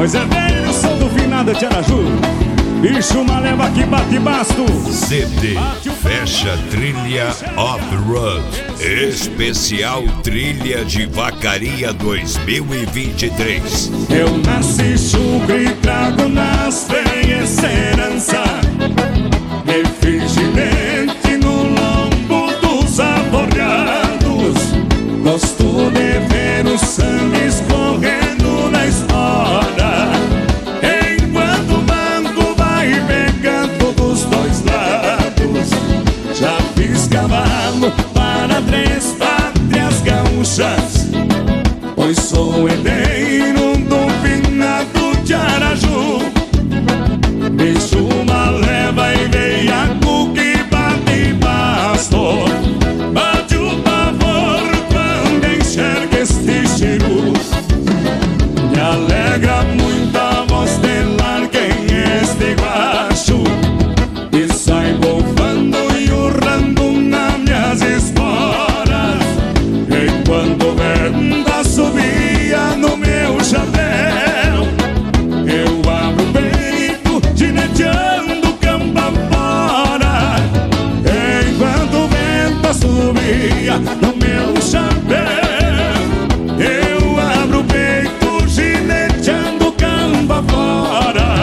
Pois é bem, eu sou do finado de Araju. Bicho, uma leva que bate basto. CD fecha trilha off-road. Especial Trilha de Vacaria 2023. Eu nasci chucro e trago nas veias herança. Me fiz gigante no lombo dos aborreados. Gosto de ver o sangue escorrendo na história, enquanto o banco vai pegando dos dois lados. Já fiz cavalo para 3 pátrias gaúchas, pois sou herdeiro do finado de Araju. Bicho, uma leva e veiaco que bate basto. Bate o pavor quando enxerga este cheiro. Me alegra muito a voz delar quem este guacho, e sai golfando e urrando nas minhas esporas. Enquanto o vento subia no meu chapéu, eu abro o peito, gineteando campo afora. Enquanto o vento subia no meu chapéu, eu abro o peito, gineteando campo afora.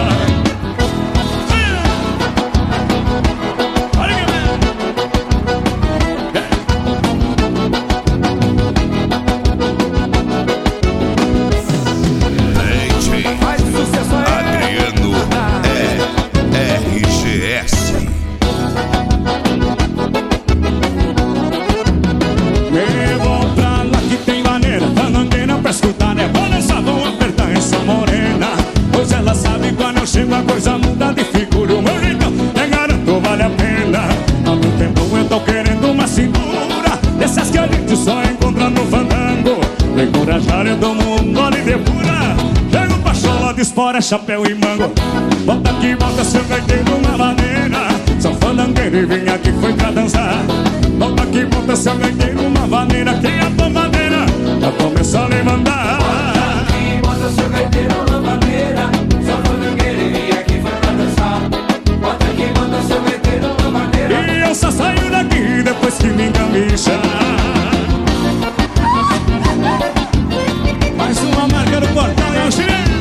Adriano RGS. Me vou pra lá que tem maneira, talangueira pra escutar. É balançar, vão apertar essa morena, pois ela sabe quando eu chego a coisa muda de figura. O meu jeitão, garanto, vale a pena. Há muito tempo eu tô querendo uma cintura dessas que a gente só encontra no fandango. Pra encorajar eu dou um gole de pura. Chego pra chola de espora, chapéu e mango. Volta aqui, volta seu gaiteiro, uma maneira. Sou fandangueiro e vim aqui foi pra dançar. Volta aqui, volta seu gaiteiro, uma vaneira. Quem é a bombadeira já começou a levantar. Volta aqui, volta seu gaiteiro, uma vaneira. Sou fandangueiro e vim aqui foi pra dançar. Volta aqui, volta seu gaiteiro, uma vaneira. E eu só saio daqui depois que me engamicha. Mais uma marca do portão é o chileno.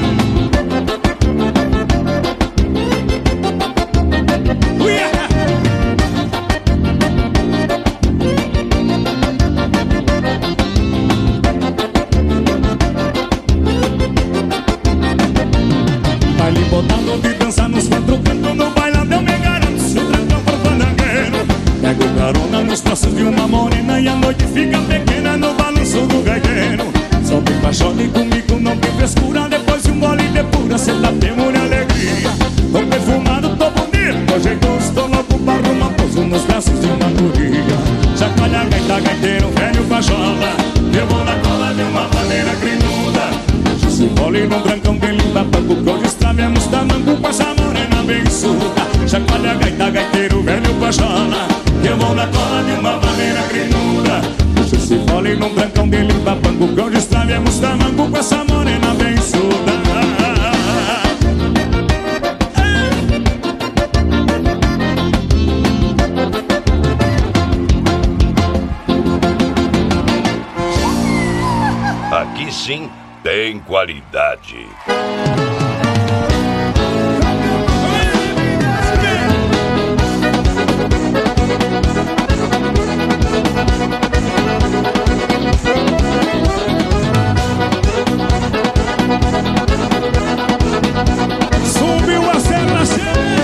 Baile botando de dança nos 4 cantos. No bailado eu me garanto, se o trancão for fandangueiro. Pego carona nos braços de uma morena, e a noite fica pequena no balanço do gaiteiro. Só tem paixone comigo, não tem frescura. Depois de um gole de pura, cê tá tendo alegria. Tô perfumado, tô bonito, hoje gosto louco pra arrumar pouso nos braços de uma guria. Chacoalha, gaita, gaiteiro, velho pajola. Eu vou na cola de uma maneira grinuda. Se vole no brancão que limpa banco, que hoje extravemos tamanco com essa morena bem surda. Chacoalha, gaita, gaiteiro, velho pajola. Eu vou na cola de uma maneira grinuda. Se vole no brancão que limpa banco, que hoje extravemos tamanco com essa morena bem surda. Aqui sim tem qualidade. Subiu a serra cheia.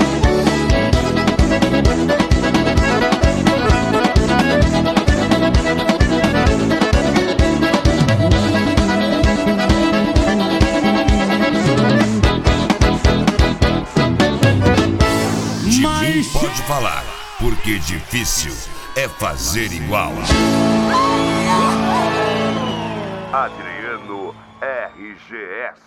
Pode falar, porque difícil é fazer igual. Adriano RGS.